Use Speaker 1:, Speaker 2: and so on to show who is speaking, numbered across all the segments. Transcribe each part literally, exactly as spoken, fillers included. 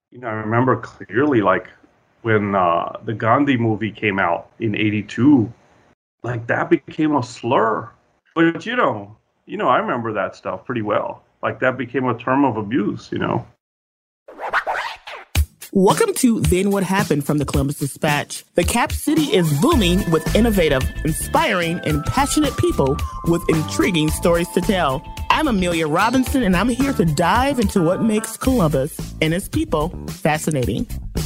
Speaker 1: You know, I remember clearly, like when uh, the Gandhi movie came out in eighty-two, like that became a slur. But you know, you know, I remember that stuff pretty well. Like that became a term of abuse. You know.
Speaker 2: Welcome to Then What Happened from the Columbus Dispatch. The Cap City is booming with innovative, inspiring, and passionate people with intriguing stories to tell. I'm Amelia Robinson, and I'm here to dive into what makes Columbus and its people fascinating.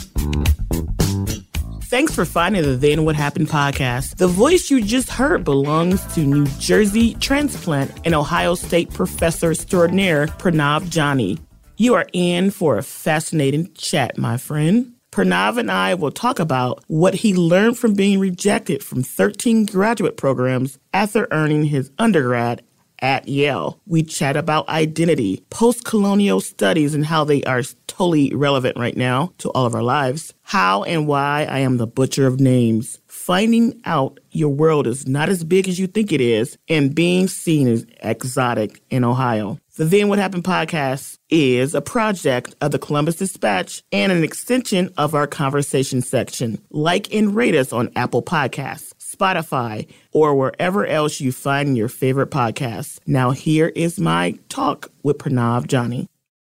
Speaker 2: Thanks for finding the Then What Happened podcast. The voice you just heard belongs to New Jersey transplant and Ohio State professor extraordinaire Pranav Jani. You are in for a fascinating chat, my friend. Pranav and I will talk about what he learned from being rejected from thirteen graduate programs after earning his undergrad at Yale. We chat about identity, post-colonial studies, and how they are totally relevant right now to all of our lives. How and why I am the butcher of names. Finding out your world is not as big as you think it is, and being seen as exotic in Ohio. The Then What Happened podcast is a project of the Columbus Dispatch and an extension of our conversation section. Like and rate us on Apple Podcasts, Spotify, or wherever else you find your favorite podcasts. Now here is my talk with Pranav Jani.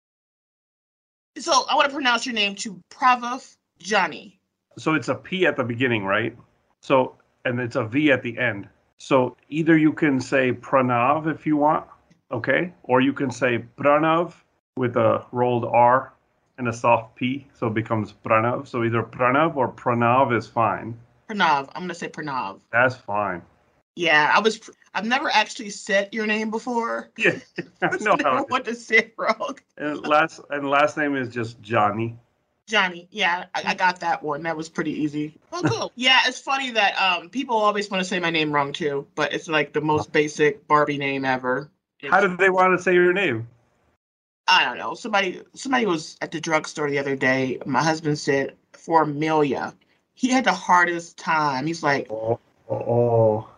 Speaker 2: So I want to pronounce your name to Pranav Jani.
Speaker 1: So it's a P at the beginning, right? So, and it's a V at the end. So either you can say Pranav if you want, okay? Or you can say Pranav with a rolled R and a soft P, so it becomes Pranav. So either Pranav or Pranav is fine.
Speaker 2: Pranav. I'm going to say Pranav.
Speaker 1: That's fine.
Speaker 2: Yeah, I was, I've never actually said your name before.
Speaker 1: Yeah, I know how.
Speaker 2: What to say wrong.
Speaker 1: And last, and last name is just Johnny.
Speaker 2: Johnny, yeah, I, I got that one. That was pretty easy. Oh, cool. Yeah, it's funny that um people always want to say my name wrong too, but it's like the most basic Barbie name ever. It's,
Speaker 1: How did they want to say your name?
Speaker 2: I don't know. Somebody somebody was at the drugstore the other day. My husband said for Amelia. He had the hardest time. He's like,
Speaker 1: oh, oh.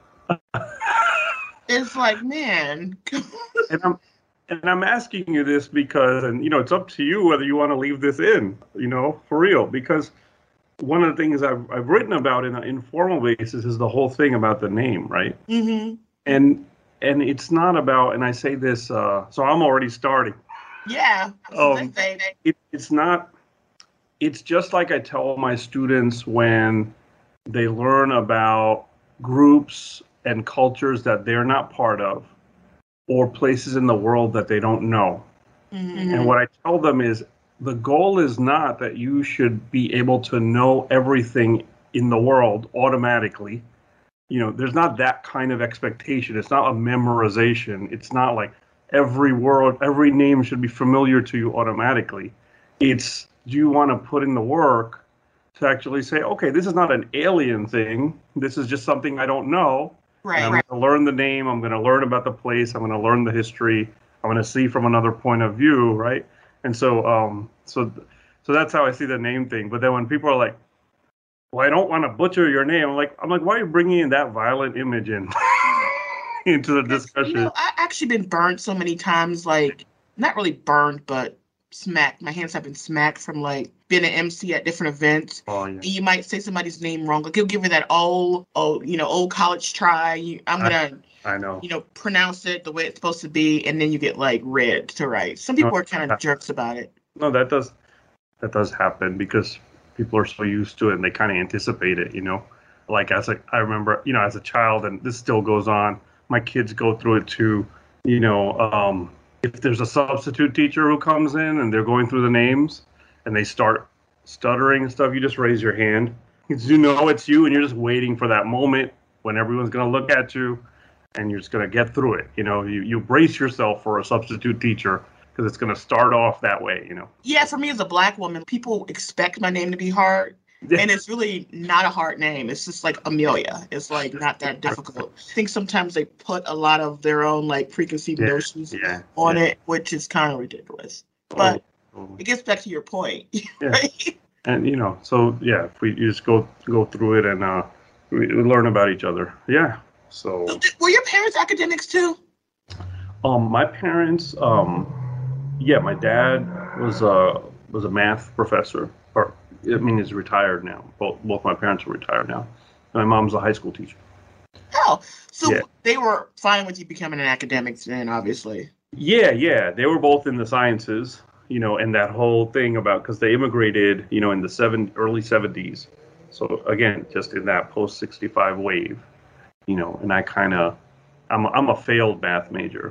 Speaker 2: It's like, man.
Speaker 1: and I'm and I'm asking you this because, and you know, it's up to you whether you want to leave this in, you know, for real. Because one of the things I've I've written about in an informal basis is the whole thing about the name, right?
Speaker 2: Mm-hmm.
Speaker 1: And and it's not about, and I say this, uh, so I'm already starting.
Speaker 2: Yeah.
Speaker 1: Um, it, it's not. It's just like I tell my students when they learn about groups and cultures that they're not part of, or places in the world that they don't know. Mm-hmm. And what I tell them is the goal is not that you should be able to know everything in the world automatically. You know, there's not that kind of expectation. It's not a memorization. It's not like every word, every name should be familiar to you automatically. It's, do you want to put in the work to actually say, okay, this is not an alien thing. This is just something I don't know.
Speaker 2: Right.
Speaker 1: I'm going to learn the name. I'm going to learn about the place. I'm going to learn the history. I'm going to see from another point of view, right? And so, um, so, so that's how I see the name thing. But then when people are like, "Well, I don't want to butcher your name," I'm like, I'm like, why are you bringing in that violent image in into the discussion?
Speaker 2: You know, I've actually been burned so many times, like not really burned, but smacked. My hands have been smacked from like being an M C at different events.
Speaker 1: Oh, yeah.
Speaker 2: And you might say somebody's name wrong. Like you'll give it that old, old, you know, old college try. You, I'm gonna,
Speaker 1: I, I know,
Speaker 2: you know, pronounce it the way it's supposed to be, and then you get like read to write. Some people
Speaker 1: no,
Speaker 2: are kind of jerks about it.
Speaker 1: No, that does, that does happen because people are so used to it and they kind of anticipate it. You know, like as a, I remember, you know, as a child, and this still goes on. My kids go through it too. You know, um, if there's a substitute teacher who comes in and they're going through the names and they start stuttering and stuff, you just raise your hand. You know it's you, and you're just waiting for that moment when everyone's going to look at you and you're just going to get through it. You know, you, you brace yourself for a substitute teacher because it's going to start off that way, you know.
Speaker 2: Yeah, for me as a Black woman, people expect my name to be hard. And it's really not a hard name. It's just like Amelia. It's like not that difficult. I think sometimes they put a lot of their own like preconceived
Speaker 1: yeah,
Speaker 2: notions
Speaker 1: yeah,
Speaker 2: on
Speaker 1: yeah.
Speaker 2: it, which is kind of ridiculous. But oh, oh. It gets back to your point.
Speaker 1: Yeah.
Speaker 2: Right?
Speaker 1: And, you know, so, yeah, if we you just go go through it and uh, we, we learn about each other. Yeah. So.
Speaker 2: Were your parents academics too?
Speaker 1: Um, my parents, um, yeah, my dad was a was a math professor, or I mean, he's retired now. Both both my parents are retired now. My mom's a high school teacher.
Speaker 2: Oh, so
Speaker 1: Yeah.
Speaker 2: they were fine with you becoming an academic then, obviously.
Speaker 1: Yeah, yeah, they were both in the sciences, you know, and that whole thing about because they immigrated, you know, in the seven early seventies. So again, just in that post sixty-five wave, you know, and I kind of, I'm a, I'm a failed math major.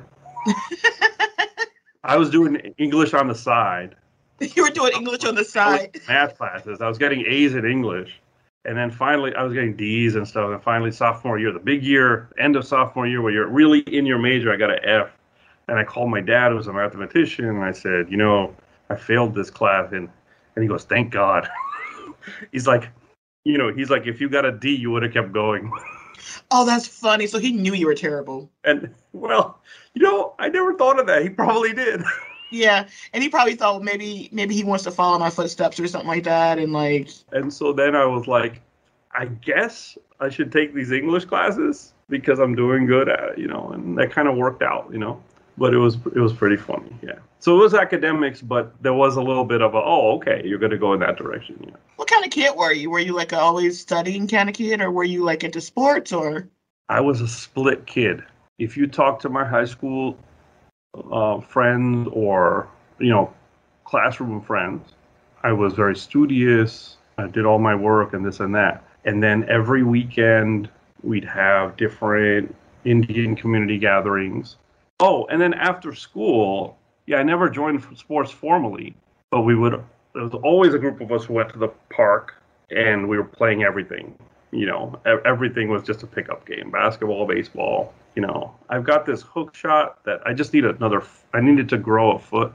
Speaker 1: I was doing English on the side.
Speaker 2: You were doing English on the side.
Speaker 1: Math classes. I was getting A's in English. And then finally, I was getting D's and stuff. And finally, sophomore year, the big year, end of sophomore year, where you're really in your major, I got an F. And I called my dad, who was a mathematician, and I said, you know, I failed this class. And, and he goes, thank God. He's like, you know, he's like, if you got a D, you would have kept going.
Speaker 2: Oh, that's funny. So he knew you were terrible.
Speaker 1: And, well, you know, I never thought of that. He probably did.
Speaker 2: Yeah, and he probably thought maybe maybe he wants to follow my footsteps or something like that, and like.
Speaker 1: And so then I was like, I guess I should take these English classes because I'm doing good at it, you know, and that kind of worked out, you know. But it was it was pretty funny, yeah. So it was academics, but there was a little bit of a, oh, okay, you're going to go in that direction, yeah.
Speaker 2: What kind of kid were you? Were you like a always studying kind of kid, or were you like into sports, or?
Speaker 1: I was a split kid. If you talk to my high school uh, friends or, you know, classroom friends, I was very studious. I did all my work and this and that. And then every weekend we'd have different Indian community gatherings. Oh, and then after school, yeah, I never joined sports formally, but we would, there was always a group of us who went to the park and we were playing everything. You know, everything was just a pickup game, basketball, baseball. You know, I've got this hook shot that I just need another, I needed to grow a foot.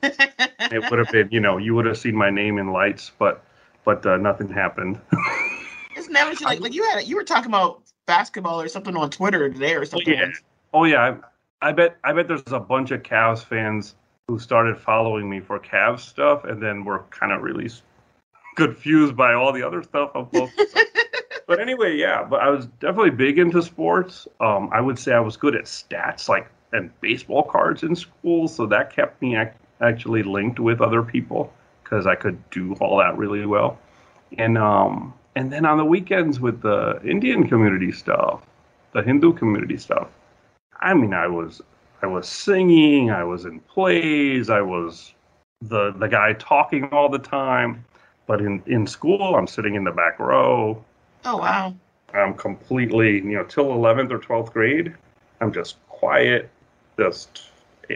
Speaker 1: It would have been, you know, you would have seen my name in lights, but but uh, nothing happened.
Speaker 2: Isn't that what you like? Like you had, you were talking about basketball or something on Twitter today or something.
Speaker 1: Oh yeah, oh, yeah. I, I bet I bet there's a bunch of Cavs fans who started following me for Cavs stuff, and then were kind of really confused by all the other stuff I'm posting. But anyway, yeah. But I was definitely big into sports. Um, I would say I was good at stats, like and baseball cards in school, so that kept me ac- actually linked with other people because I could do all that really well. And um, and then on the weekends with the Indian community stuff, the Hindu community stuff, I mean, I was I was singing, I was in plays, I was the the guy talking all the time. But in, in school, I'm sitting in the back row.
Speaker 2: Oh, wow.
Speaker 1: I'm completely, you know, till eleventh or twelfth grade, I'm just quiet, just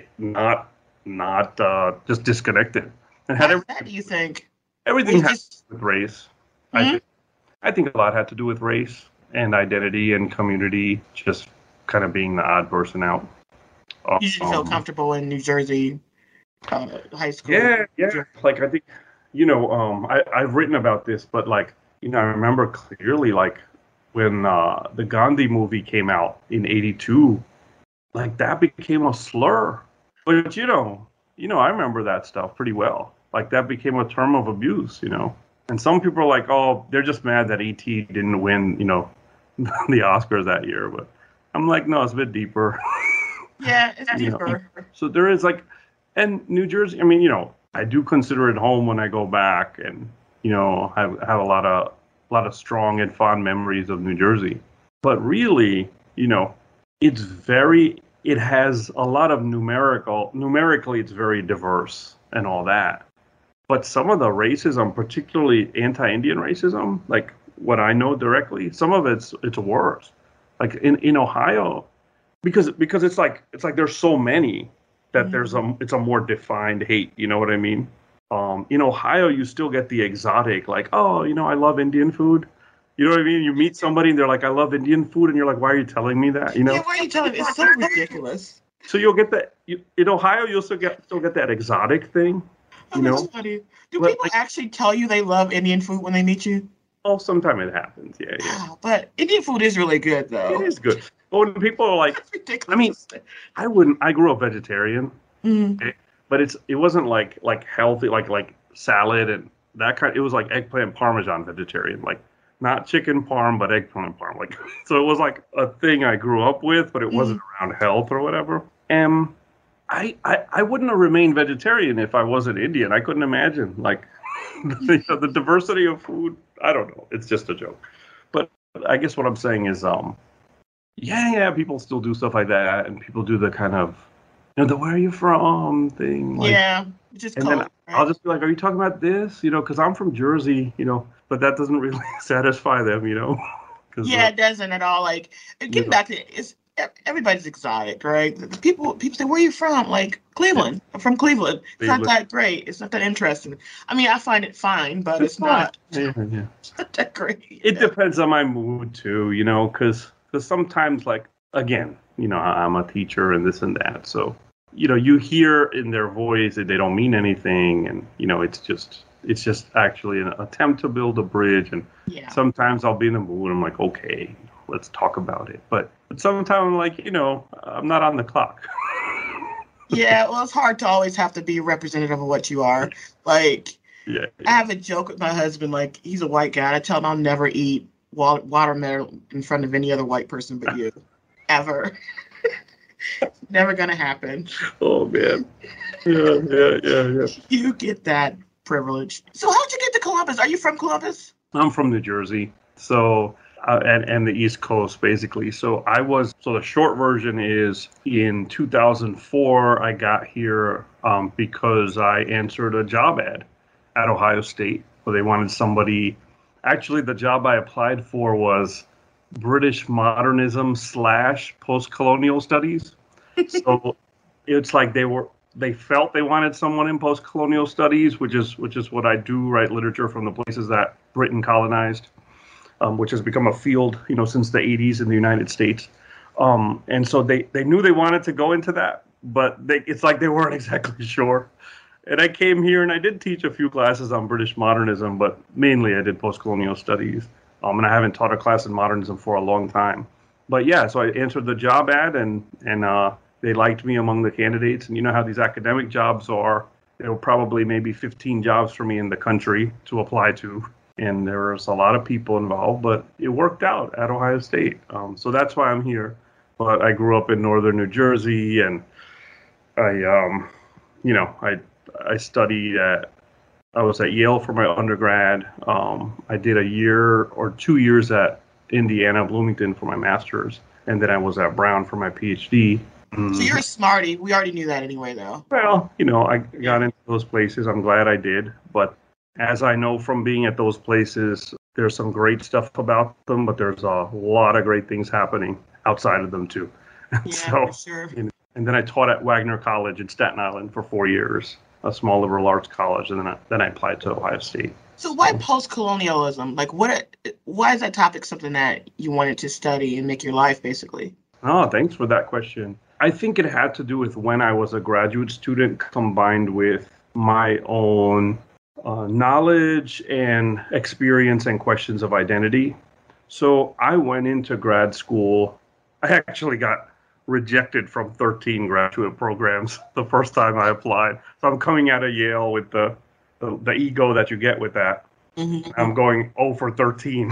Speaker 1: not, not, uh, just disconnected. And had
Speaker 2: How that do you think?
Speaker 1: everything had
Speaker 2: just...
Speaker 1: to do with race.
Speaker 2: Mm-hmm.
Speaker 1: I, think, I think a lot had to do with race and identity and community, just kind of being the odd person out.
Speaker 2: You didn't
Speaker 1: um,
Speaker 2: feel comfortable in New Jersey uh, high school?
Speaker 1: Yeah, yeah. Like, I think, you know, um, I, I've written about this, but like, you know, I remember clearly, like, when uh, the Gandhi movie came out in eighty-two, like, that became a slur. But, you know, you know, I remember that stuff pretty well. Like, that became a term of abuse, you know. And some people are like, oh, they're just mad that E T didn't win, you know, the Oscars that year. But I'm like, no, it's a bit deeper.
Speaker 2: Yeah, it's
Speaker 1: You
Speaker 2: deeper.
Speaker 1: know? So there is, like, and New Jersey, I mean, you know, I do consider it home when I go back, and, you know, have have a lot of a lot of strong and fond memories of New Jersey. But really, you know, it's very it has a lot of numerical numerically it's very diverse and all that. But some of the racism, particularly anti-Indian racism, like what I know directly, some of it's it's worse. Like in, in Ohio, because because it's like it's like there's so many that mm-hmm. there's a it's a more defined hate. You know what I mean? Um, in Ohio, you still get the exotic, like, oh, you know, I love Indian food. You know what I mean? You meet somebody and they're like, I love Indian food, and you're like, why are you telling me that? You know?
Speaker 2: Yeah, why are you telling me? It's so ridiculous.
Speaker 1: So you'll get that you, in Ohio. You'll still get still get that exotic thing. You know?
Speaker 2: Funny. Do
Speaker 1: but,
Speaker 2: people
Speaker 1: like,
Speaker 2: actually tell you they love Indian food when they meet you?
Speaker 1: Oh, sometimes it happens. Yeah, yeah.
Speaker 2: Wow, but Indian food is really good, though.
Speaker 1: It is good. But when people are like, I mean, I wouldn't. I grew up vegetarian,
Speaker 2: mm-hmm.
Speaker 1: okay? But it's it wasn't like like healthy, like like salad and that kind. It was like eggplant parmesan vegetarian, like not chicken parm, but eggplant parm. Like, so it was like a thing I grew up with, but it wasn't mm-hmm. around health or whatever. And I, I, I wouldn't have remained vegetarian if I wasn't Indian. I couldn't imagine, like, the, you know, the diversity of food. I don't know. It's just a joke. But I guess what I'm saying is, um, yeah, yeah, people still do stuff like that, and people do the kind of, you know, the where are you from thing. Like,
Speaker 2: yeah, just
Speaker 1: and
Speaker 2: cold,
Speaker 1: then
Speaker 2: right?
Speaker 1: I'll just be like, are you talking about this? You know, because I'm from Jersey, you know, but that doesn't really satisfy them, you know.
Speaker 2: Yeah,
Speaker 1: uh,
Speaker 2: it doesn't at all. Like, getting
Speaker 1: you know,
Speaker 2: back to it, it's everybody's exotic, right? The people people say, "Where are you from?" Like Cleveland. I'm from Cleveland. It's not
Speaker 1: Cleveland.
Speaker 2: that great. It's not that interesting. I mean, I find it fine, but
Speaker 1: It's
Speaker 2: it's
Speaker 1: fine.
Speaker 2: not,
Speaker 1: Yeah, yeah.
Speaker 2: it's not that great.
Speaker 1: It
Speaker 2: Yeah.
Speaker 1: depends on my mood too, you know, because sometimes, like, again, you know, I'm a teacher and this and that, so you know, you hear in their voice that they don't mean anything, and you know, it's just it's just actually an attempt to build a bridge. And
Speaker 2: Yeah.
Speaker 1: sometimes I'll be in the mood. I'm like, okay, let's talk about it. But but sometimes I'm like, you know, I'm not on the clock.
Speaker 2: Yeah, well, it's hard to always have to be representative of what you are. Like,
Speaker 1: Yeah,
Speaker 2: I
Speaker 1: yeah.
Speaker 2: have a joke with my husband. Like, he's a white guy. I tell him I'll never eat wa- watermelon in front of any other white person but you, ever. Never gonna happen.
Speaker 1: Oh man. Yeah, yeah, yeah, yeah.
Speaker 2: You get that privilege. So how'd you get to Columbus? Are you from Columbus?
Speaker 1: I'm from New Jersey, so uh, and and the East Coast basically. So I was so the short version is in two thousand four I got here um, because I answered a job ad at Ohio State where they wanted somebody. Actually, the job I applied for was British modernism slash post-colonial studies. So it's like they were they felt they wanted someone in post-colonial studies, which is which is what I do, write literature from the places that Britain colonized, um, which has become a field, you know, since the eighties in the United States. Um, and so they, they knew they wanted to go into that, but they, it's like they weren't exactly sure. And I came here and I did teach a few classes on British modernism, but mainly I did post-colonial studies. Um, and I haven't taught a class in modernism for a long time. But yeah, so I answered the job ad, and and uh, they liked me among the candidates. And you know how these academic jobs are. There were probably maybe fifteen jobs for me in the country to apply to. And there was a lot of people involved, but it worked out at Ohio State. Um, so that's why I'm here. But I grew up in northern New Jersey, and I, um, you know, I I studied at, I was at Yale for my undergrad. Um, I did a year or two years at Indiana, Bloomington for my master's, and then I was at Brown for my PhD.
Speaker 2: So you're a smarty. We already knew that anyway, though.
Speaker 1: Well, you know, I got into those places. I'm glad I did. But as I know from being at those places, there's some great stuff about them, but there's a lot of great things happening outside of them, too.
Speaker 2: Yeah,
Speaker 1: so,
Speaker 2: for sure.
Speaker 1: you know, and then I taught at Wagner College in Staten Island for four years, a small liberal arts college, and then I, then I applied to Ohio State.
Speaker 2: So why post-colonialism? Like, what? Why is that topic something that you wanted to study and make your life, basically?
Speaker 1: Oh, thanks for that question. I think it had to do with when I was a graduate student combined with my own uh, knowledge and experience and questions of identity. So I went into grad school. I actually got rejected from thirteen graduate programs the first time I applied. So I'm coming out of Yale with the the, the ego that you get with that.
Speaker 2: Mm-hmm.
Speaker 1: I'm going oh for thirteen,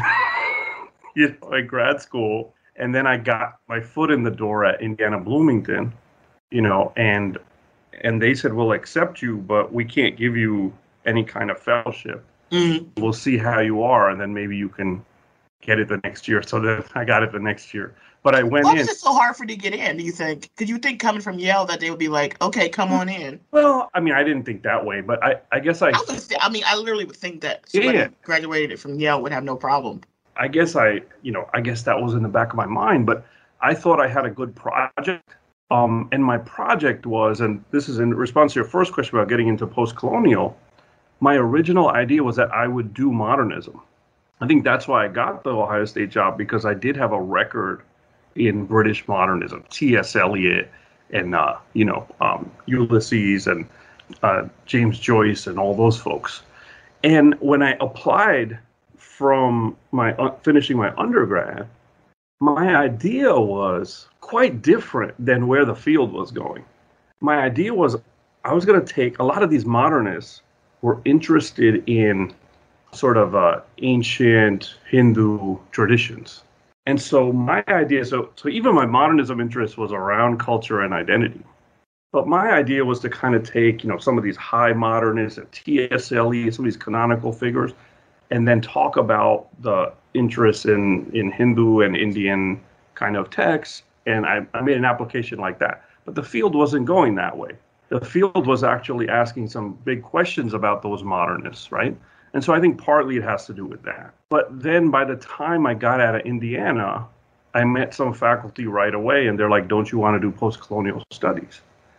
Speaker 1: you know, at grad school. And then I got my foot in the door at Indiana Bloomington, you know, and and they said, we'll accept you, but we can't give you any kind of fellowship.
Speaker 2: Mm-hmm.
Speaker 1: We'll see how you are, and then maybe you can get it the next year. So then I got it the next year. But I went
Speaker 2: Why
Speaker 1: in.
Speaker 2: was it so hard for you to get in, do you think? Because you think coming from Yale that they would be like, okay, come on in.
Speaker 1: Well, I mean, I didn't think that way, but I, I guess I,
Speaker 2: I, would say, I mean, I literally would think that somebody
Speaker 1: Yeah.
Speaker 2: graduated from Yale would have no problem.
Speaker 1: I guess I, you know, I guess that was in the back of my mind, but I thought I had a good project. Um, and my project was, and this is in response to your first question about getting into post-colonial, my original idea was that I would do modernism. I think that's why I got the Ohio State job, because I did have a record in British modernism, T S Eliot and, uh, you know, um, Ulysses and uh, James Joyce and all those folks. And when I applied from my uh, finishing my undergrad, my idea was quite different than where the field was going. My idea was I was going to take a lot of these modernists were interested in sort of uh, ancient Hindu traditions. And so my idea, so so even my modernism interest was around culture and identity. But my idea was to kind of take, you know, some of these high modernists and T S L E, some of these canonical figures, and then talk about the interest in, in Hindu and Indian kind of texts. And I, I made an application like that. But the field wasn't going that way. The field was actually asking some big questions about those modernists, right? And so I think partly it has to do with that. But then by the time I got out of Indiana, I met some faculty right away, and they're like, don't you want to do post-colonial studies?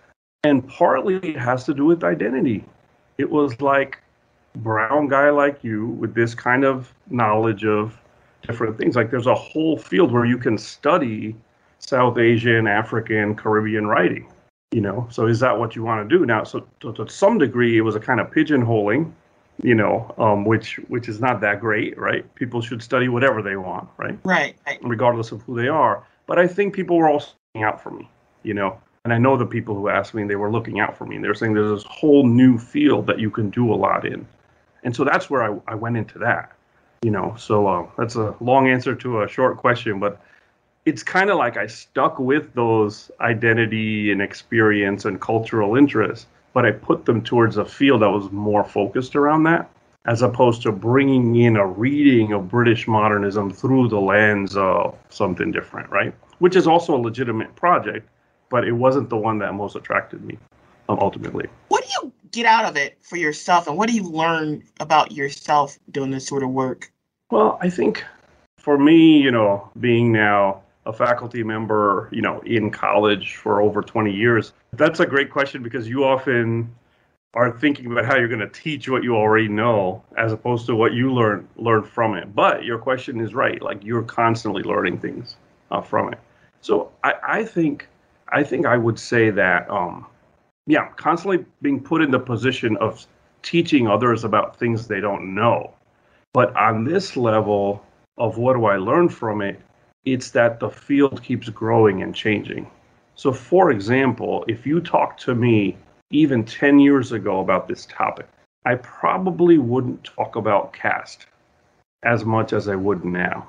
Speaker 1: And partly it has to do with identity. It was like, brown guy like you with this kind of knowledge of different things. Like there's a whole field where you can study South Asian, African, Caribbean writing, you know? So is that what you want to do? Now, so to, to some degree, it was a kind of pigeonholing, you know, um, which which is not that great, right? People should study whatever they want, right?
Speaker 2: Right. right.
Speaker 1: Regardless of who they are. But I think people were also looking out for me, you know? And I know the people who asked me, they were looking out for me. They were saying there's this whole new field that you can do a lot in. And so that's where I, I went into that, you know, so uh, that's a long answer to a short question, but it's kind of like I stuck with those identity and experience and cultural interests, but I put them towards a field that was more focused around that, as opposed to bringing in a reading of British modernism through the lens of something different, right? Which is also a legitimate project, but it wasn't the one that most attracted me um, ultimately.
Speaker 2: What do you get out of it for yourself, and what do you learn about yourself doing this sort of work?
Speaker 1: Well, I think for me, you know, being now a faculty member, you know, in college for over twenty years, that's a great question because you often are thinking about how you're going to teach what you already know as opposed to what you learn learn from it. But your question is right. Like you're constantly learning things uh, from it. So I, I think I think I would say that um, yeah, constantly being put in the position of teaching others about things they don't know. But on this level of what do I learn from it, it's that the field keeps growing and changing. So for example, if you talk to me even ten years ago about this topic, I probably wouldn't talk about caste as much as I would now.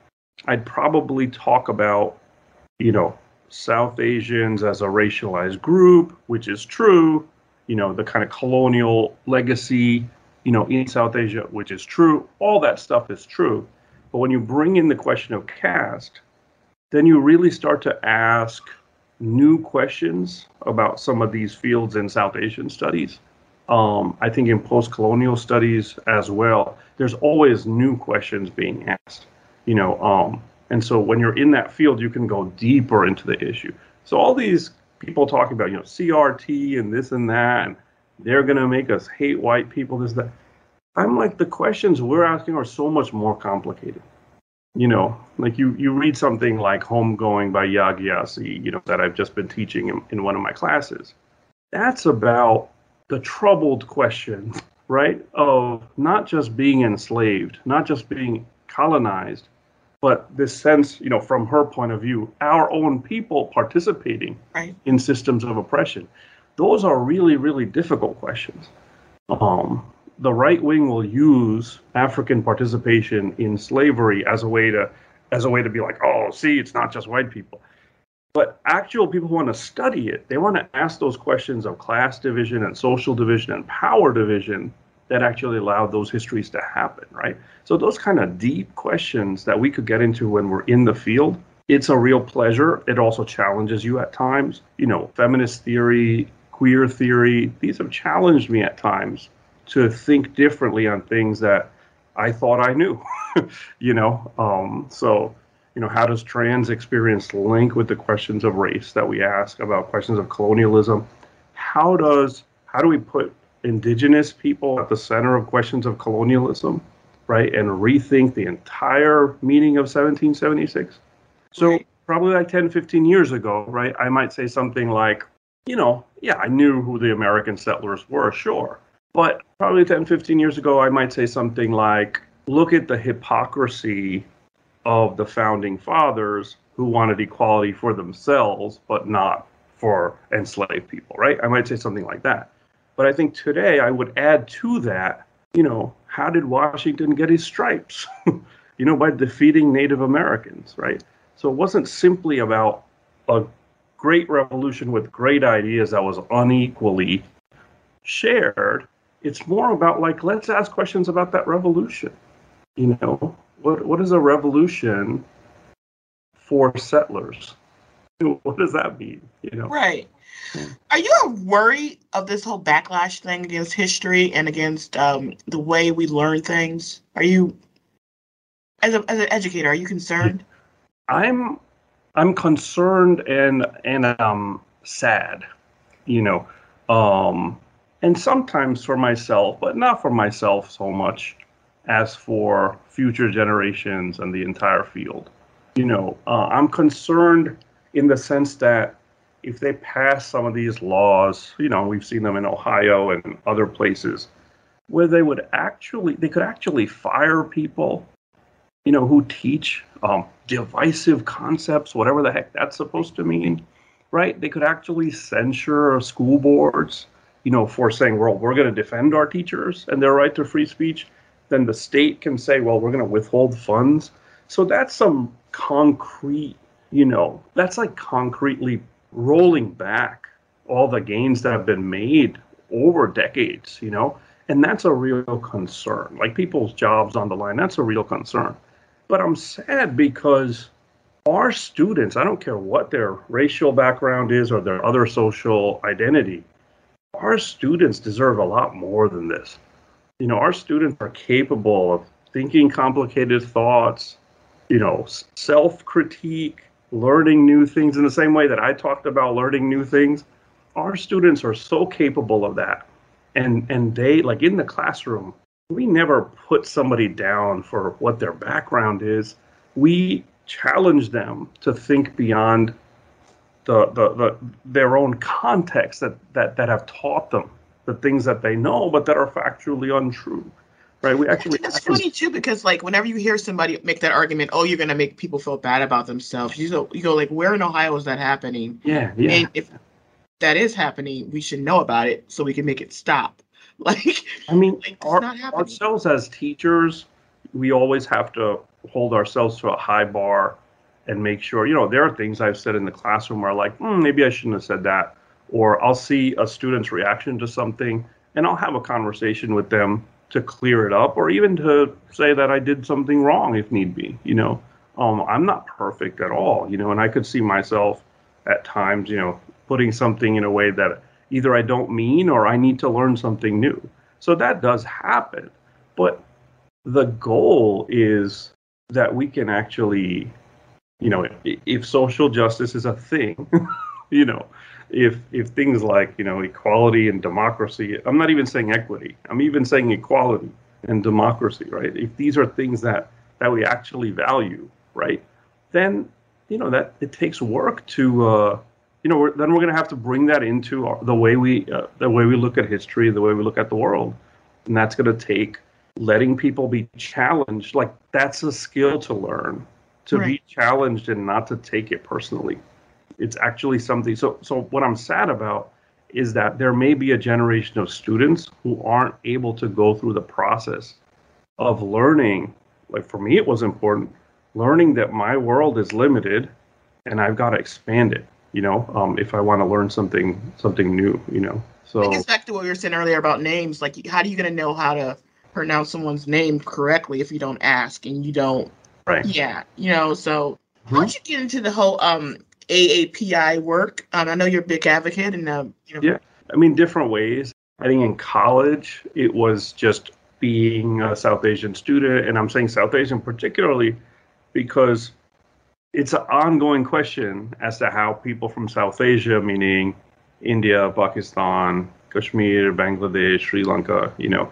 Speaker 1: I'd probably talk about, you know, South Asians as a racialized group, which is true, you know, the kind of colonial legacy, you know, in South Asia, which is true. All that stuff is true. But when you bring in the question of caste, then you really start to ask new questions about some of these fields in South Asian studies. Um, I think in post-colonial studies as well, there's always new questions being asked, you know, um, and so when you're in that field, you can go deeper into the issue. So all these people talking about, you know, C R T and this and that, and they're going to make us hate white people, this, that. I'm like, the questions we're asking are so much more complicated. You know, like you, you read something like Homegoing by Yaa Gyasi, you know, that I've just been teaching in, in one of my classes. That's about the troubled question, right, of not just being enslaved, not just being colonized, but this sense, you know, from her point of view, our own people participating right. in systems of oppression. Those are really, really difficult questions. Um, the right wing will use African participation in slavery as a way to, as a way to be like, oh, see, it's not just white people. But actual people who want to study it, they want to ask those questions of class division and social division and power division that actually allowed those histories to happen, right? So those kind of deep questions that we could get into when we're in the field, it's a real pleasure. It also challenges you at times. You know, feminist theory, queer theory, these have challenged me at times to think differently on things that I thought I knew, you know? Um, so, you know, how does trans experience link with the questions of race that we ask about questions of colonialism? How does, how do we put indigenous people at the center of questions of colonialism, right? And rethink the entire meaning of seventeen seventy-six. So right. probably like ten, fifteen years ago, right? I might say something like, you know, yeah, I knew who the American settlers were, sure. But probably ten, fifteen years ago, I might say something like, look at the hypocrisy of the founding fathers who wanted equality for themselves, but not for enslaved people, right? I might say something like that. But I think today I would add to that, you know, how did Washington get his stripes? You know, by defeating Native Americans, right? So it wasn't simply about a great revolution with great ideas that was unequally shared. It's more about like, let's ask questions about that revolution. You know, what what is a revolution for settlers? What does that mean? You know,
Speaker 2: right. Are you worried of this whole backlash thing against history and against um, the way we learn things? Are you, as a as an educator, are you concerned?
Speaker 1: I'm I'm concerned and and um sad, you know, um, and sometimes for myself, but not for myself so much as for future generations and the entire field. You know, uh, I'm concerned in the sense that if they pass some of these laws, you know, we've seen them in Ohio and other places, where they would actually, they could actually fire people, you know, who teach um, divisive concepts, whatever the heck that's supposed to mean, right? They could actually censure school boards, you know, for saying, well, we're going to defend our teachers and their right to free speech. Then the state can say, well, we're going to withhold funds. So that's some concrete, you know, that's like concretely rolling back all the gains that have been made over decades, you know, and that's a real concern. Like people's jobs on the line, that's a real concern. But I'm sad because our students, I don't care what their racial background is or their other social identity, our students deserve a lot more than this. You know, our students are capable of thinking complicated thoughts, you know, self-critique, learning new things in the same way that I talked about learning new things. Our students are so capable of that. And and they, like in the classroom, we never put somebody down for what their background is. We challenge them to think beyond the the, the their own context that, that that have taught them the things that they know, but that are factually untrue. Right? We actually.
Speaker 2: It's funny too, because like whenever you hear somebody make that argument, oh, you're gonna make people feel bad about themselves. You go, you go like, where in Ohio is that happening?
Speaker 1: Yeah, yeah.
Speaker 2: And if that is happening, we should know about it so we can make it stop. Like,
Speaker 1: I mean,
Speaker 2: like, it's
Speaker 1: our,
Speaker 2: not happening.
Speaker 1: Ourselves as teachers, we always have to hold ourselves to a high bar and make sure. You know, there are things I've said in the classroom where like, hmm, maybe I shouldn't have said that, or I'll see a student's reaction to something, and I'll have a conversation with them to clear it up, or even to say that I did something wrong if need be. You know, um, I'm not perfect at all, you know, and I could see myself at times, you know, putting something in a way that either I don't mean or I need to learn something new. So that does happen. But the goal is that we can actually, you know, if, if social justice is a thing, you know, if if things like, you know, equality and democracy, I'm not even saying equity, I'm even saying equality and democracy, right? If these are things that, that we actually value, right, then, you know, that it takes work to, uh, you know, we're, then we're going to have to bring that into our, the way we, uh, the way we look at history, the way we look at the world. And that's going to take letting people be challenged. Like that's a skill to learn, to right. be challenged and not to take it personally. It's actually something. So, so what I'm sad about is that there may be a generation of students who aren't able to go through the process of learning. Like for me, it was important learning that my world is limited, and I've got to expand it. You know, um, if I want to learn something, something new. You know, so
Speaker 2: it gets back to what we were saying earlier about names. Like, how are you going to know how to pronounce someone's name correctly if you don't ask and you don't?
Speaker 1: Right.
Speaker 2: Yeah. You know. So, mm-hmm. How'd you get into the whole um? A A P I work? Um, I know you're a big advocate, and uh, you know.
Speaker 1: Yeah, I mean, different ways. I think in college it was just being a South Asian student, and I'm saying South Asian particularly because it's an ongoing question as to how people from South Asia, meaning India, Pakistan, Kashmir, Bangladesh, Sri Lanka, you know,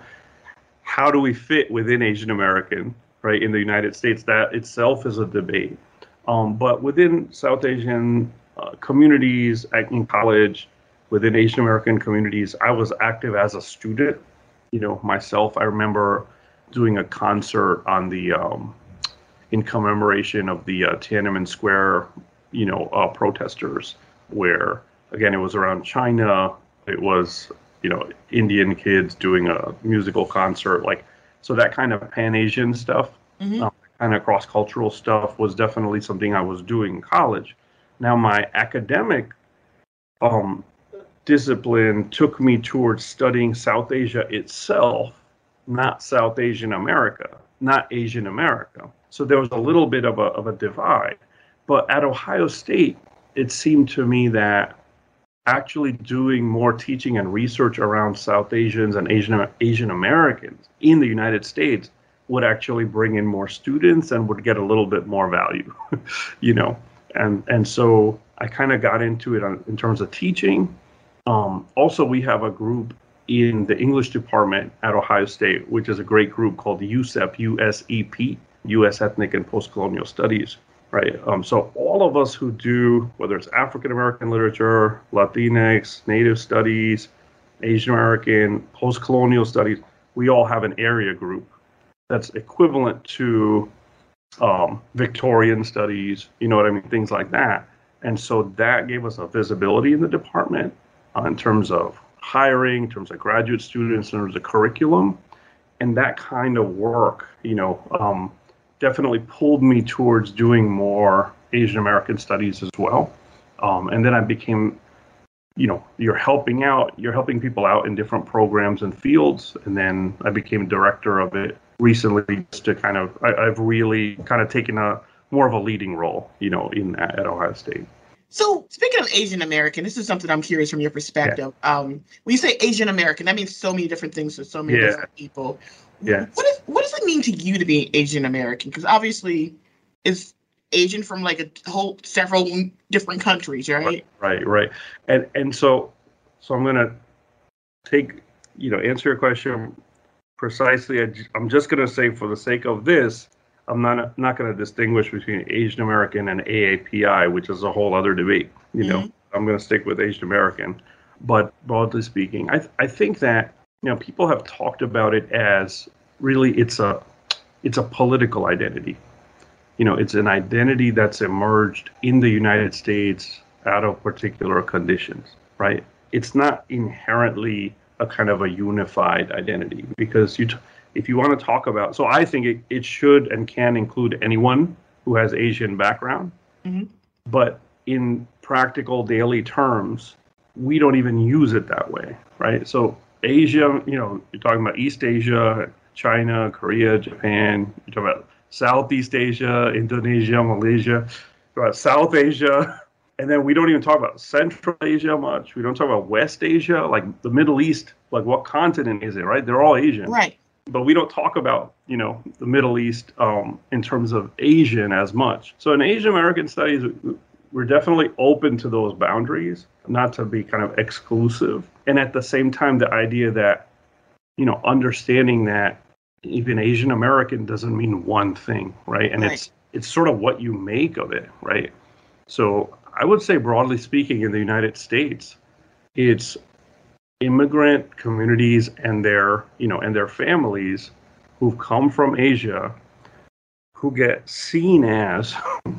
Speaker 1: how do we fit within Asian American, right, in the United States? That itself is a debate. Um, but within South Asian uh, communities, in college, within Asian American communities, I was active as a student. You know, myself, I remember doing a concert on the um, in commemoration of the uh, Tiananmen Square, you know, uh, protesters, where again it was around China. It was, you know, Indian kids doing a musical concert, like so that kind of Pan-Asian stuff. Mm-hmm. Um, kind of cross-cultural stuff was definitely something I was doing in college. Now, my academic um, discipline took me towards studying South Asia itself, not South Asian America, not Asian America. So there was a little bit of a of a divide. But at Ohio State, it seemed to me that actually doing more teaching and research around South Asians and Asian Asian Americans in the United States would actually bring in more students and would get a little bit more value, you know. And and so I kind of got into it on, in terms of teaching. Um, also, we have a group in the English department at Ohio State, which is a great group called U S E P, U S E P, U S Ethnic and Postcolonial Studies, right? Um, so all of us who do, whether it's African American literature, Latinx, Native Studies, Asian American, Postcolonial Studies, we all have an area group that's equivalent to um, Victorian Studies, you know what I mean, things like that. And so that gave us a visibility in the department uh, in terms of hiring, in terms of graduate students, in terms of curriculum. And that kind of work, you know, um, definitely pulled me towards doing more Asian American studies as well. Um, and then I became, you know, you're helping out, you're helping people out in different programs and fields. And then I became director of it recently just to kind of, I, I've really kind of taken a more of a leading role, you know, in at, at Ohio State.
Speaker 2: So speaking of Asian American, this is something I'm curious from your perspective. Yeah. Um, when you say Asian American, that means so many different things to so many yeah. different people.
Speaker 1: Yeah.
Speaker 2: What is what does it mean to you to be Asian American? Because obviously, it's Asian from like a whole several different countries, right?
Speaker 1: Right, right, right. And and so so I'm gonna take you know answer your question precisely. I, I'm just gonna say for the sake of this, I'm not not going to distinguish between Asian American and A A P I, which is a whole other debate. You know, mm-hmm. I'm going to stick with Asian American. But broadly speaking, I th- I think that you know people have talked about it as really it's a it's a political identity. You know, it's an identity that's emerged in the United States out of particular conditions, right? It's not inherently a kind of a unified identity because you. T- If you want to talk about, so I think it, it should and can include anyone who has Asian background, mm-hmm. but in practical daily terms, we don't even use it that way, right? So Asia, you know, you're talking about East Asia, China, Korea, Japan, you're talking about Southeast Asia, Indonesia, Malaysia, about South Asia, and then we don't even talk about Central Asia much. We don't talk about West Asia, like the Middle East, like what continent is it, right? They're all Asian.
Speaker 2: Right.
Speaker 1: But we don't talk about, you know, the Middle East um, in terms of Asian as much. So in Asian American studies, we're definitely open to those boundaries, not to be kind of exclusive. And at the same time, the idea that, you know, understanding that even Asian American doesn't mean one thing, right? And right. it's it's sort of what you make of it, right? So I would say, broadly speaking, in the United States, it's immigrant communities and their, you know, and their families who've come from Asia, who get seen as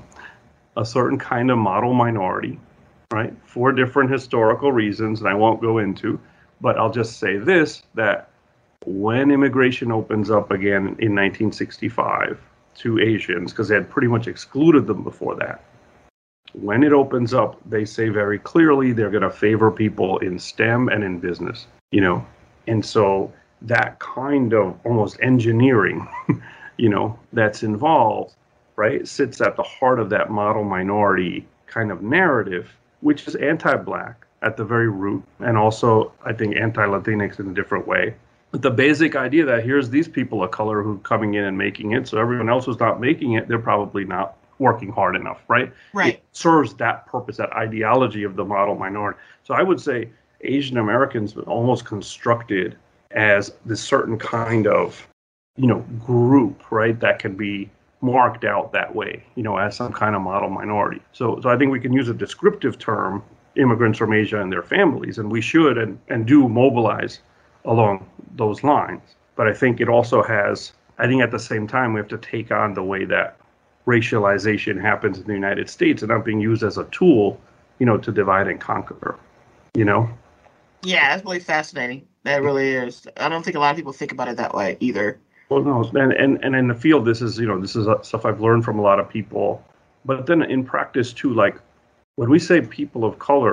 Speaker 1: a certain kind of model minority, right? For different historical reasons, and I won't go into, but I'll just say this, that when immigration opens up again in nineteen sixty-five to Asians, because they had pretty much excluded them before that, when it opens up, they say very clearly they're going to favor people in STEM and in business, you know. And so that kind of almost engineering, you know, that's involved, right, sits at the heart of that model minority kind of narrative, which is anti-Black at the very root, and also, I think, anti-Latinx in a different way. But the basic idea that here's these people of color who are coming in and making it, so everyone else who's not making it, they're probably not working hard enough, right?
Speaker 2: Right.
Speaker 1: It serves that purpose, that ideology of the model minority. So I would say Asian Americans almost constructed as this certain kind of, you know, group, right, that can be marked out that way, you know, as some kind of model minority. So, so I think we can use a descriptive term, immigrants from Asia and their families, and we should and, and do mobilize along those lines. But I think it also has, I think at the same time, we have to take on the way that racialization happens in the United States and not being used as a tool, you know, to divide and conquer, you know?
Speaker 2: Yeah, that's really fascinating. That really is. I don't think a lot of people think about it that way either.
Speaker 1: Well, no, and, and, and in the field, this is, you know, this is stuff I've learned from a lot of people. But then in practice, too, like when we say people of color,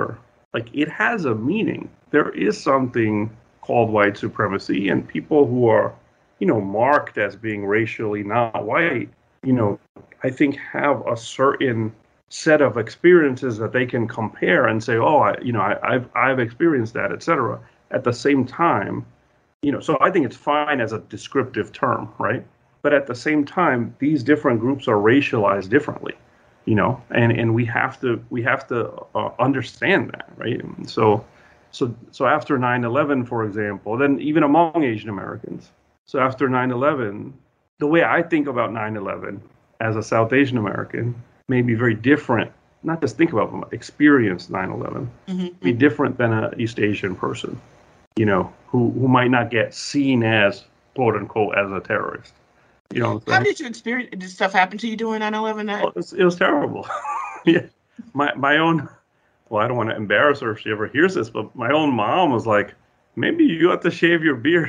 Speaker 1: like it has a meaning. There is something called white supremacy, and people who are, you know, marked as being racially not white, you know, I think have a certain set of experiences that they can compare and say, oh, I, you know, I, I've I've experienced that, et cetera. At the same time, you know, so I think it's fine as a descriptive term, right? But at the same time, these different groups are racialized differently, you know, and, and we have to we have to uh, understand that, right? So, so so after nine eleven, for example, then even among Asian Americans. So after nine eleven, the way I think about nine eleven as a South Asian American may be very different. Not just think about, but experience nine eleven,
Speaker 3: Mm-hmm.
Speaker 1: be different than an East Asian person, you know, who, who might not get seen as, quote unquote, as a terrorist. You know what I'm
Speaker 3: How
Speaker 1: saying?
Speaker 3: did you experience? Did stuff happen to you during nine eleven?
Speaker 1: Well, it, was, it was terrible. Yeah, my my own. Well, I don't want to embarrass her if she ever hears this, but my own mom was like, "Maybe you have to shave your beard."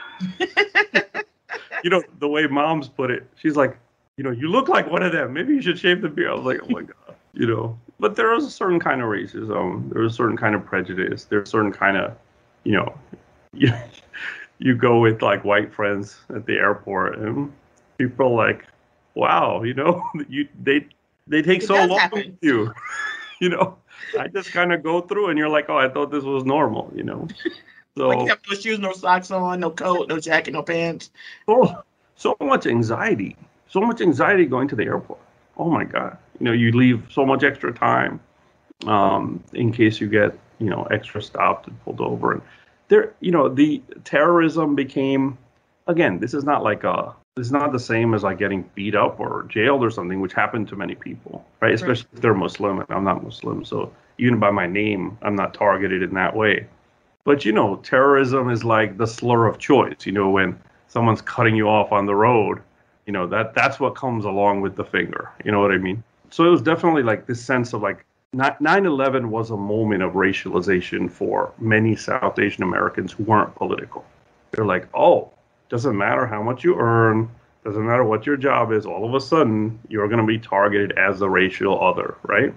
Speaker 1: You know, the way moms put it, she's like, "You know, you look like one of them. Maybe you should shave the beard." I was like, "Oh my god," you know. But there was a certain kind of racism. There was a certain kind of prejudice. There's a certain kind of, you know, you you go with like white friends at the airport and people are like, wow, you know, you they they take
Speaker 3: It
Speaker 1: so
Speaker 3: does
Speaker 1: long
Speaker 3: happen.
Speaker 1: with you. You know, I just kind of go through and you're like, oh, I thought this was normal, you know. So
Speaker 3: Like you have no shoes, no socks on, no coat, no jacket, no pants.
Speaker 1: oh, so much anxiety. So much anxiety going to the airport. Oh my God. You know, you leave so much extra time um, in case you get, you know, extra stopped and pulled over. And there, you know, the terrorism became, again, this is not like a, this is not the same as like getting beat up or jailed or something, which happened to many people, right? Especially if they're Muslim and I'm not Muslim. So even by my name, I'm not targeted in that way. But, you know, terrorism is like the slur of choice, you know, when someone's cutting you off on the road, you know, that that's what comes along with the finger. You know what I mean? So it was definitely like this sense of like nine eleven was a moment of racialization for many South Asian Americans who weren't political. They're like, oh, doesn't matter how much you earn, doesn't matter what your job is, all of a sudden you're going to be targeted as a racial other, right?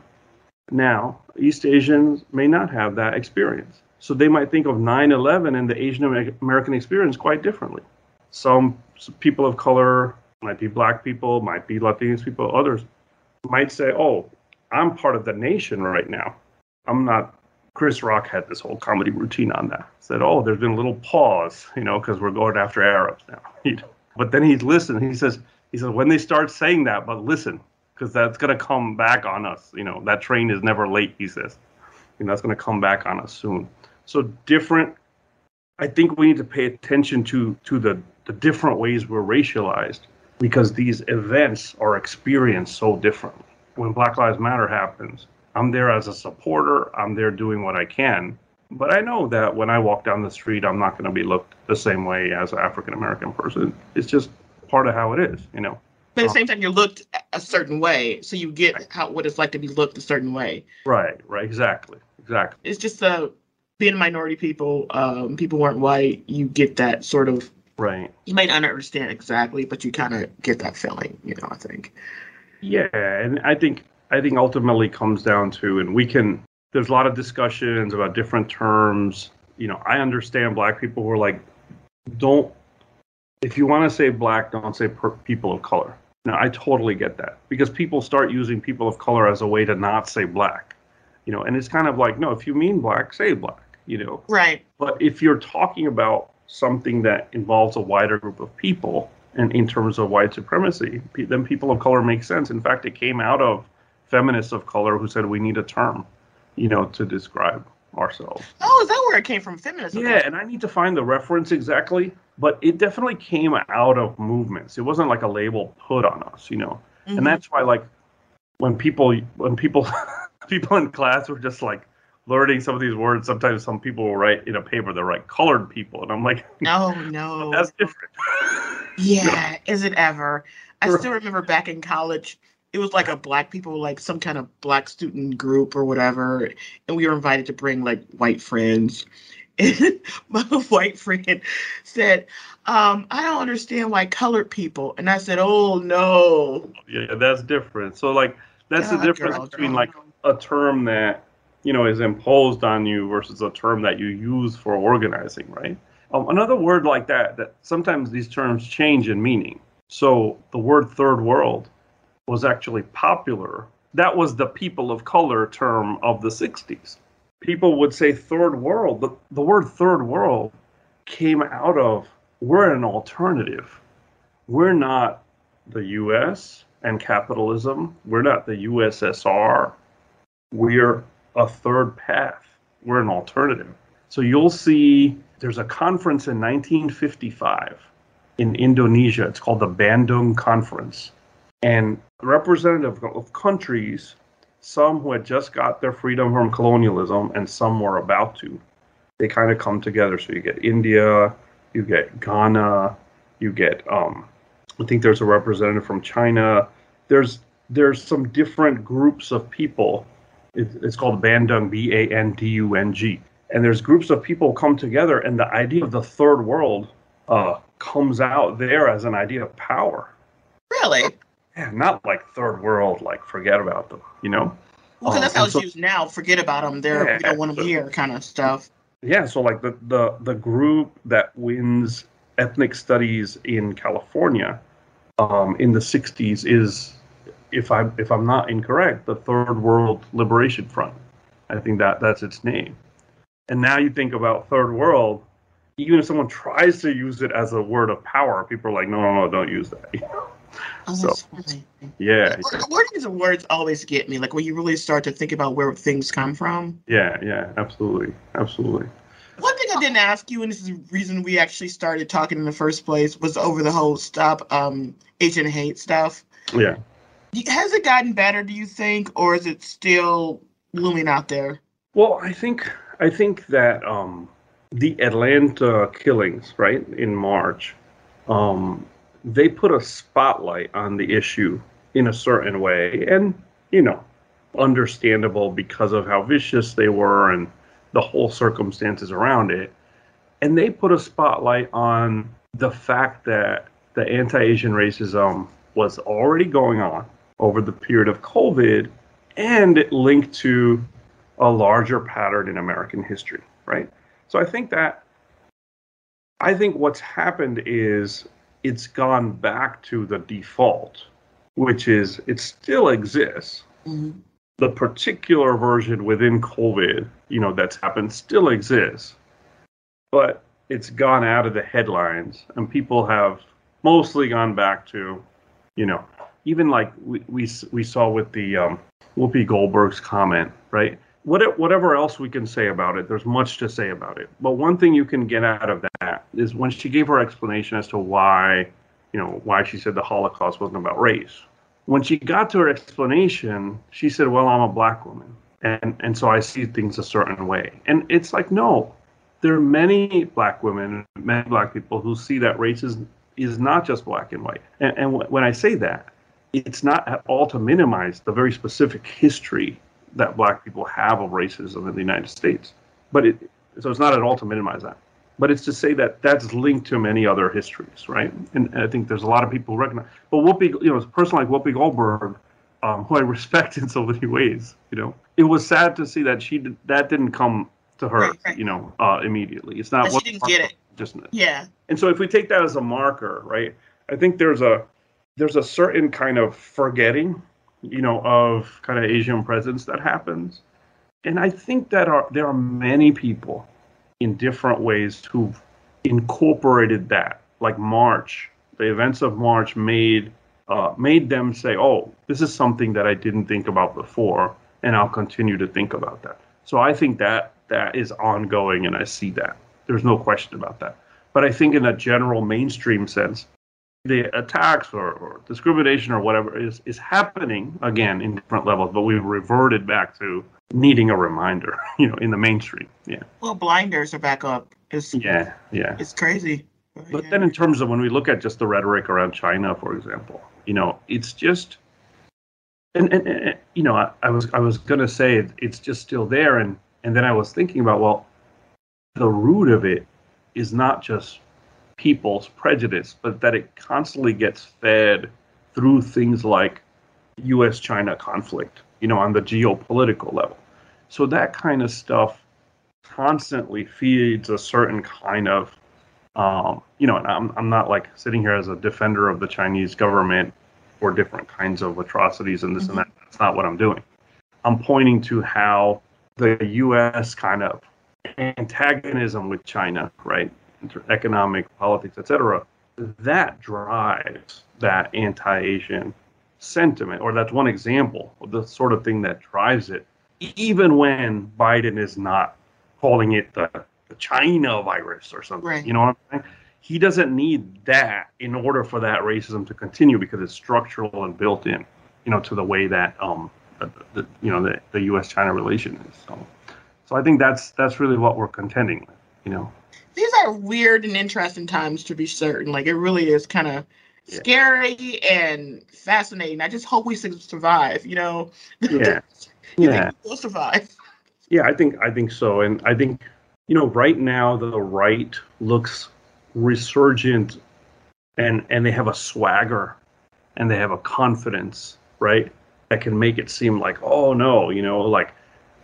Speaker 1: Now, East Asians may not have that experience. So they might think of nine eleven and the Asian American experience quite differently. Some people of color, might be black people, might be Latinx people, others might say, oh, I'm part of the nation right now. I'm not. Chris Rock had this whole comedy routine on that. Said, oh, there's been a little pause, you know, because we're going after Arabs now. But then he's listened. He says, he says, when they start saying that, but listen, because that's going to come back on us. You know, that train is never late, he says. And that's going to come back on us soon. So different, I think we need to pay attention to to the, the different ways we're racialized because these events are experienced so differently. When Black Lives Matter happens, I'm there as a supporter. I'm there doing what I can. But I know that when I walk down the street, I'm not going to be looked the same way as an African-American person. It's just part of how it is, you know.
Speaker 3: But at the same time, you're looked a certain way, so you get right. how what it's like to be looked a certain way.
Speaker 1: Right, right, exactly, exactly.
Speaker 3: It's just uh, being minority people, um, people who aren't white, you get that sort of...
Speaker 1: Right.
Speaker 3: You might not understand exactly, but you kind of get that feeling, you know, I think.
Speaker 1: Yeah, and I think I think ultimately comes down to, and we can, there's a lot of discussions about different terms. You know, I understand black people who are like, don't, if you want to say black, don't say per, people of color. Now, I totally get that because people start using people of color as a way to not say black, you know, and it's kind of like, no, if you mean black, say black, you know.
Speaker 3: Right.
Speaker 1: But if you're talking about something that involves a wider group of people, and in terms of white supremacy, then people of color make sense. In fact, it came out of feminists of color who said we need a term, you know, to describe ourselves.
Speaker 3: Oh, is that where it came from? Feminists?
Speaker 1: Yeah, and I need to find the reference exactly, but it definitely came out of movements. It wasn't like a label put on us, you know. Mm-hmm. And that's why, like, when people, when people, people in class were just like learning some of these words, sometimes some people will write in a paper, they're like colored people, and I'm like,
Speaker 3: no, no,
Speaker 1: that's different.
Speaker 3: Yeah, is it ever? I still remember back in college, it was like a black people, like some kind of black student group or whatever. And we were invited to bring like white friends. And my white friend said, um, I don't understand why colored people. And I said, oh, no.
Speaker 1: Yeah, that's different. So like, that's
Speaker 3: God,
Speaker 1: the difference
Speaker 3: girl,
Speaker 1: between
Speaker 3: girl.
Speaker 1: like a term that you know, is imposed on you versus a term that you use for organizing, right? Um, another word like that, that sometimes these terms change in meaning. So the word third world was actually popular. That was the people of color term of the sixties. People would say third world. The, the word third world came out of, we're an alternative. We're not the U S and capitalism. We're not the U S S R. We're a third path. We're an alternative. So you'll see there's a conference in nineteen fifty-five in Indonesia. It's called the Bandung Conference. And representative of countries, some who had just got their freedom from colonialism and some were about to, they kind of come together. So you get India, you get Ghana, you get, um, I think there's a representative from China. There's there's some different groups of people. It, it's called Bandung, B A N D U N G. And there's groups of people come together, and the idea of the third world uh, comes out there as an idea of power.
Speaker 3: Really?
Speaker 1: Yeah, not like third world, like forget about them, you know?
Speaker 3: Well, because that's how
Speaker 1: Um,
Speaker 3: it's
Speaker 1: so-
Speaker 3: used now. Forget about them. They're,
Speaker 1: Yeah,
Speaker 3: we don't want them
Speaker 1: so-
Speaker 3: here kind of stuff.
Speaker 1: Yeah, so like the, the, the group that wins ethnic studies in California um, in the sixties is, if I'm if I'm not incorrect, the Third World Liberation Front. I think that that's its name. And now you think about third world, even if someone tries to use it as a word of power, people are like, no, no, no, don't use that.
Speaker 3: Oh,
Speaker 1: So-
Speaker 3: that's funny.
Speaker 1: Yeah,
Speaker 3: Word- Wordings of words always get me, like when you really start to think about where things come from.
Speaker 1: yeah, yeah, absolutely, absolutely.
Speaker 3: One thing I didn't ask you, and this is the reason we actually started talking in the first place, was over the whole stop um, Asian hate stuff.
Speaker 1: Yeah.
Speaker 3: Has it gotten better, do you think, or is it still looming out there?
Speaker 1: Well, I think I think that um, the Atlanta killings, right, in March, um, they put a spotlight on the issue in a certain way, and you know, understandable because of how vicious they were and the whole circumstances around it. And they put a spotlight on the fact that the anti-Asian racism was already going on over the period of COVID, and it linked to a larger pattern in American history, right? So I think that, I think what's happened is it's gone back to the default, which is it still exists.
Speaker 3: Mm-hmm.
Speaker 1: The particular version within COVID, you know, that's happened still exists, but it's gone out of the headlines and people have mostly gone back to, you know, even like we we, we saw with the um, Whoopi Goldberg's comment, right? What, whatever else we can say about it, there's much to say about it. But one thing you can get out of that is when she gave her explanation as to why, you know, why she said the Holocaust wasn't about race. When she got to her explanation, she said, well, I'm a black woman. And, and so I see things a certain way. And it's like, no, there are many black women, many black people who see that race is, is not just black and white. And, and w- when I say that, it's not at all to minimize the very specific history that black people have of racism in the United States. But it, so it's not at all to minimize that. But it's to say that that's linked to many other histories, right? And, and I think there's a lot of people who recognize. But Whoopi, you know, a person like Whoopi Goldberg, um, who I respect in so many ways, you know, it was sad to see that she did, that didn't come to her,
Speaker 3: Right, right.
Speaker 1: you know, uh, immediately. It's not
Speaker 3: That she didn't get it.
Speaker 1: Just
Speaker 3: Yeah.
Speaker 1: and so if we take that as a marker, right? I think there's a there's a certain kind of forgetting, you know, of kind of Asian presence that happens. And I think that are there are many people in different ways who've incorporated that. Like March, the events of March made uh, made them say, oh, this is something that I didn't think about before, and I'll continue to think about that. So I think that that is ongoing, and I see that. There's no question about that. But I think in a general mainstream sense, the attacks or, or discrimination or whatever is, is happening, again, in different levels, but we've reverted back to needing a reminder, you know, in the mainstream. Yeah.
Speaker 3: Well, blinders are back up. It's,
Speaker 1: Yeah, yeah.
Speaker 3: it's crazy.
Speaker 1: But then in terms of when we look at just the rhetoric around China, for example, you know, it's just, and, and, and you know, I, I was I was going to say it, it's just still there. And, and then I was thinking about, well, the root of it is not just people's prejudice, but that it constantly gets fed through things like U S China conflict, you know, on the geopolitical level. So that kind of stuff constantly feeds a certain kind of, um, you know, and I'm, I'm not like sitting here as a defender of the Chinese government or different kinds of atrocities and this mm-hmm. and that. That's not what I'm doing. I'm pointing to how the U S kind of antagonism with China, right, economic, politics, et cetera, that drives that anti-Asian sentiment, or that's one example of the sort of thing that drives it, even when Biden is not calling it the, the China virus or something. Right. You know what I'm saying? He doesn't need that in order for that racism to continue because it's structural and built in, you know, to the way that um the, the you know the, the U S China relation is. So, so I think that's that's really what we're contending with, you know.
Speaker 3: These are weird and interesting times, to be certain. Like, it really is kind of yeah. scary and fascinating. I just hope we survive, you know.
Speaker 1: Yeah.
Speaker 3: you
Speaker 1: yeah.
Speaker 3: think we'll survive?
Speaker 1: Yeah, I think I think so. And I think, you know, right now the right looks resurgent and and they have a swagger and they have a confidence, right, that can make it seem like, oh no, you know, like,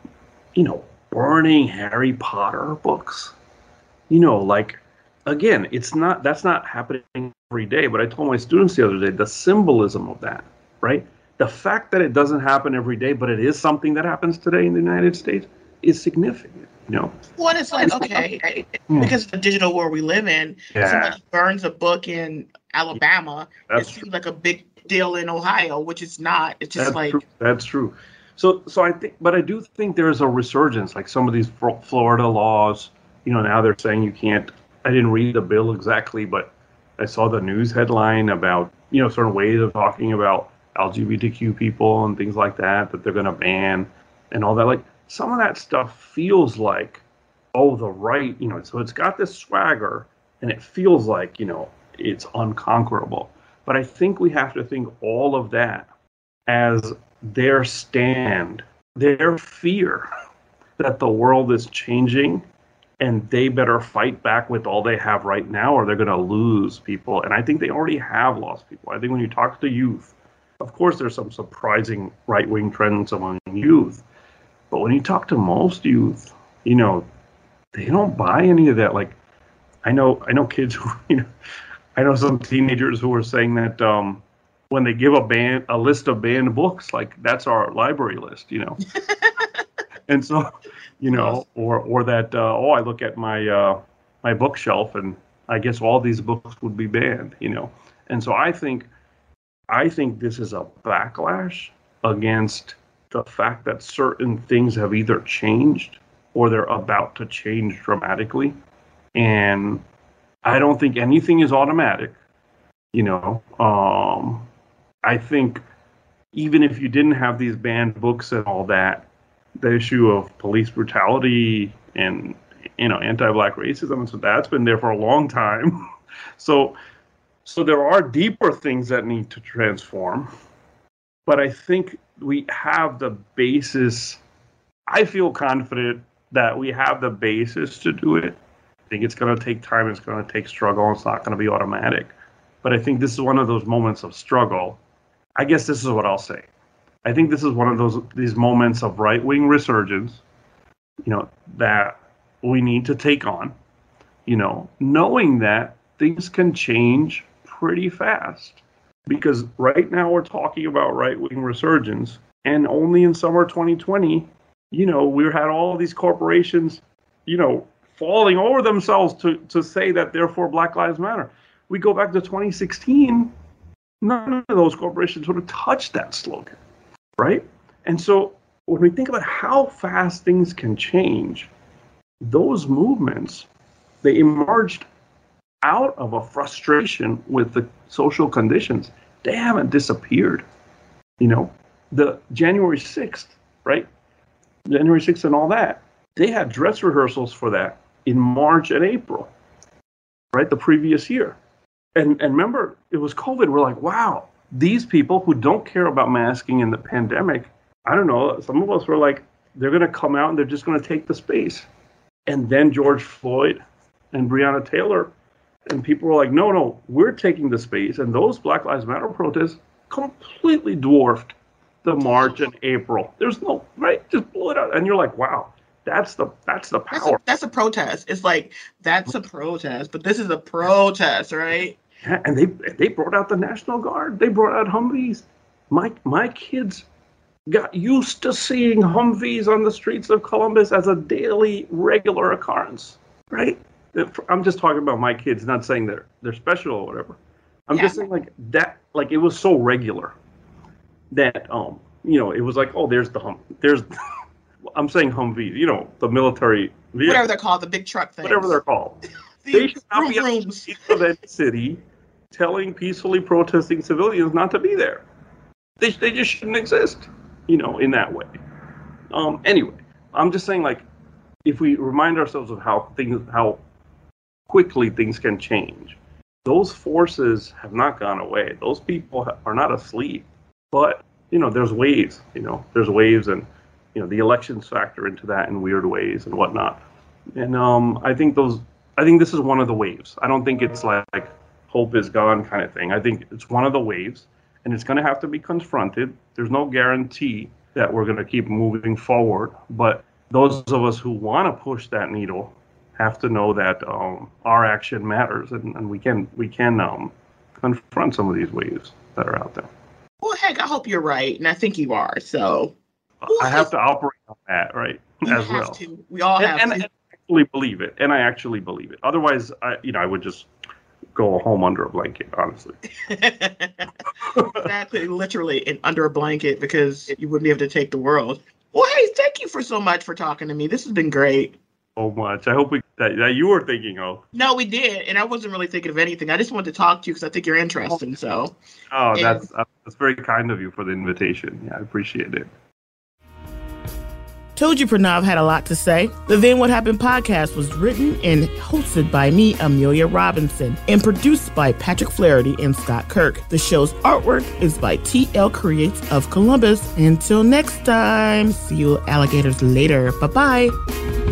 Speaker 1: you know, burning Harry Potter books. You know, like, again, it's not, that's not happening every day, but I told my students the other day, the symbolism of that, right? The fact that it doesn't happen every day, but it is something that happens today in the United States is significant, you know?
Speaker 3: Well, it's like, okay, mm. because of the digital world we live in, yeah. somebody burns a book in Alabama, that's it seems true. Like a big deal in Ohio, which is not. It's just
Speaker 1: that's
Speaker 3: like.
Speaker 1: True. That's true. So, so I think, but I do think there's a resurgence, like some of these Florida laws. You know, now they're saying you can't, I didn't read the bill exactly, but I saw the news headline about, you know, certain ways of talking about L G B T Q people and things like that, that they're going to ban and all that. Like, some of that stuff feels like, oh, the right, you know, so it's got this swagger and it feels like, you know, it's unconquerable. But I think we have to think all of that as their stand, their fear that the world is changing. And they better fight back with all they have right now, or they're going to lose people. And I think they already have lost people. I think when you talk to youth, of course, there's some surprising right-wing trends among youth. But when you talk to most youth, you know, they don't buy any of that. Like, I know, I know kids who, you know, I know some teenagers who are saying that um, when they give a band a list of banned books, like, that's our library list, you know. And so, you know, or or that, uh, oh, I look at my uh, my bookshelf and I guess all these books would be banned, you know. And so I think I think this is a backlash against the fact that certain things have either changed or they're about to change dramatically. And I don't think anything is automatic, you know. Um, I think even if you didn't have these banned books and all that, the issue of police brutality and, you know, anti-Black racism, and so that's been there for a long time. So, so there are deeper things that need to transform. But I think we have the basis. I feel confident that we have the basis to do it. I think it's going to take time. It's going to take struggle. It's not going to be automatic. But I think this is one of those moments of struggle. I guess this is what I'll say. I think this is one of those these moments of right-wing resurgence, you know, that we need to take on, you know, knowing that things can change pretty fast. Because right now we're talking about right-wing resurgence, and only in summer twenty twenty, you know, we had all these corporations, you know, falling over themselves to, to say that therefore Black Lives Matter. We go back to twenty sixteen, none of those corporations would have touched that slogan. Right? And so when we think about how fast things can change, those movements, they emerged out of a frustration with the social conditions. They haven't disappeared. You know, the January sixth, right? January sixth and all that, they had dress rehearsals for that in March and April, right? The previous year. And, and remember, it was COVID. We're like, wow. These people who don't care about masking in the pandemic, I don't know, some of us were like, they're going to come out and they're just going to take the space. And then George Floyd and Breonna Taylor, and people were like, no, no, we're taking the space. And those Black Lives Matter protests completely dwarfed the March and April. There's no, right? Just blow it out. And you're like, wow, that's the that's the
Speaker 3: That's
Speaker 1: power.
Speaker 3: a, that's a protest. It's like, that's a protest, but this is a protest, right?
Speaker 1: Yeah, and they they brought out the National Guard. They brought out Humvees. My my kids got used to seeing Humvees on the streets of Columbus as a daily, regular occurrence, right? I'm just talking about my kids, not saying they're they're special or whatever. I'm
Speaker 3: Yeah.
Speaker 1: just saying like that, like it was so regular that um, you know, it was like, oh, there's the hum, there's, I'm saying Humvee, you know, the military vehicle,
Speaker 3: Whatever they're called, the big truck things.
Speaker 1: whatever they're called.
Speaker 3: The
Speaker 1: They should not
Speaker 3: vroom
Speaker 1: be on the
Speaker 3: vrooms.
Speaker 1: streets of any city telling peacefully protesting civilians not to be there. They they just shouldn't exist, you know, in that way. Um, anyway, I'm just saying, like, if we remind ourselves of how things, how quickly things can change, those forces have not gone away. Those people ha- are not asleep. But, you know, there's waves, you know, there's waves, and, you know, the elections factor into that in weird ways and whatnot. And um, I think those, I think this is one of the waves. I don't think it's like, like hope is gone kind of thing. I think it's one of the waves, and it's going to have to be confronted. There's no guarantee that we're going to keep moving forward, but those of us who want to push that needle have to know that um, our action matters, and, and we can we can um, confront some of these waves that are out there.
Speaker 3: Well, heck, I hope you're right, and I think you are. So
Speaker 1: I have to operate on that, right,
Speaker 3: you
Speaker 1: as
Speaker 3: have
Speaker 1: well.
Speaker 3: to. We all have
Speaker 1: and,
Speaker 3: to.
Speaker 1: and I actually believe it, and I actually believe it. Otherwise, I, you know, I would just go home under a blanket, honestly.
Speaker 3: Exactly, literally, and under a blanket, because you wouldn't be able to take the world. Well, hey, thank you for so much for talking to me. This has been great.
Speaker 1: So much. I hope we, that, that you were thinking of.
Speaker 3: No, we did, and I wasn't really thinking of anything. I just wanted to talk to you because I think you're interesting. So,
Speaker 1: Oh,
Speaker 3: And-
Speaker 1: that's uh, that's very kind of you for the invitation. Yeah, I appreciate it.
Speaker 2: Told you Pranav had a lot to say. The Then What Happened podcast was written and hosted by me, Amelia Robinson, and produced by Patrick Flaherty and Scott Kirk. The show's artwork is by T L Creates of Columbus. Until next time, see you alligators later. Bye-bye.